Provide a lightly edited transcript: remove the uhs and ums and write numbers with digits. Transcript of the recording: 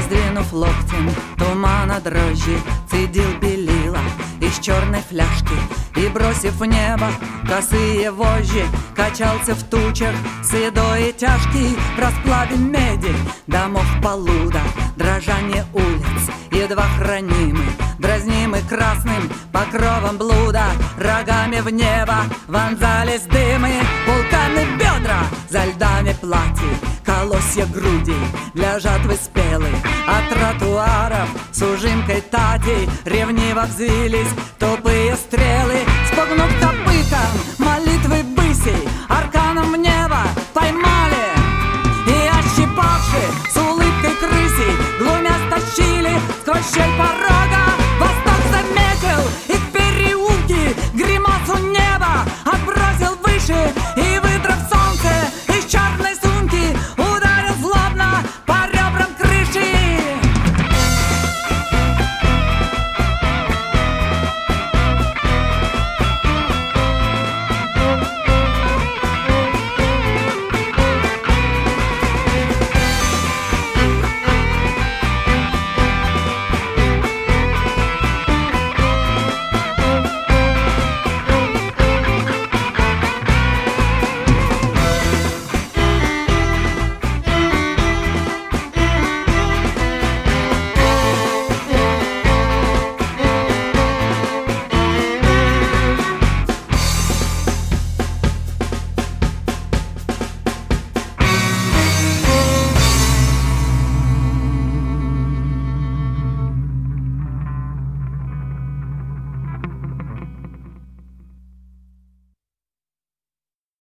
Раздвинув локтем тумана дрожжи, цедил белила из черной фляжки и, бросив в небо косые вожжи, качался в тучах седой и тяжкий в расплаве меди домов полуда. Дрожание улиц едва хранимы, дразнимы красным покровом блуда. Рогами в небо вонзались дымы, вулканы бедра, за льдами платья, колосья груди для жатвы спелой. От тротуаров с ужимкой татей ревниво взвились тупые